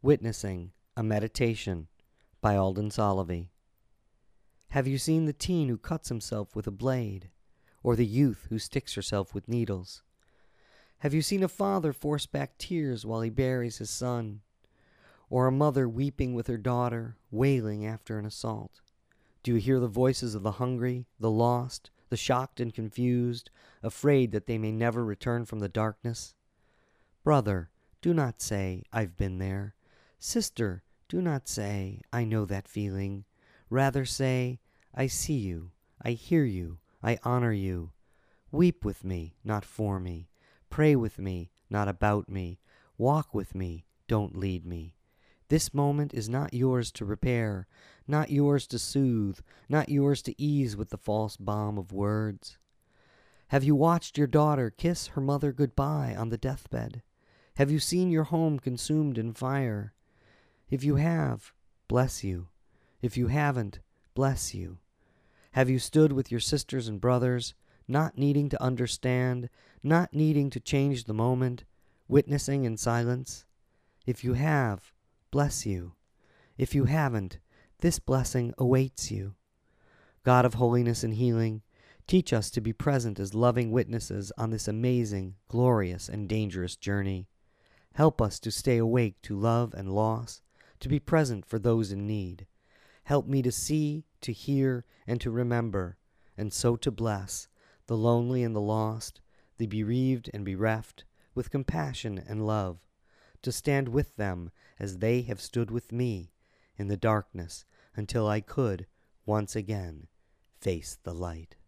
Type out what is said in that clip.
Witnessing, a Meditation by Alden Solovey. Have you seen the teen who cuts himself with a blade, or the youth who sticks herself with needles? Have you seen a father force back tears while he buries his son, or a mother weeping with her daughter, wailing after an assault? Do you hear the voices of the hungry, the lost, the shocked and confused, afraid that they may never return from the darkness? Brother, do not say, "I've been there." Sister, do not say, "I know that feeling." Rather say, "I see you, I hear you, I honor you." Weep with me, not for me. Pray with me, not about me. Walk with me, don't lead me. This moment is not yours to repair, not yours to soothe, not yours to ease with the false balm of words. Have you watched your daughter kiss her mother goodbye on the deathbed? Have you seen your home consumed in fire? If you have, bless you. If you haven't, bless you. Have you stood with your sisters and brothers, not needing to understand, not needing to change the moment, witnessing in silence? If you have, bless you. If you haven't, this blessing awaits you. God of holiness and healing, teach us to be present as loving witnesses on this amazing, glorious, and dangerous journey. Help us to stay awake to love and loss, to be present for those in need. Help me to see, to hear, and to remember, and so to bless the lonely and the lost, the bereaved and bereft, with compassion and love, to stand with them as they have stood with me in the darkness until I could, once again, face the light.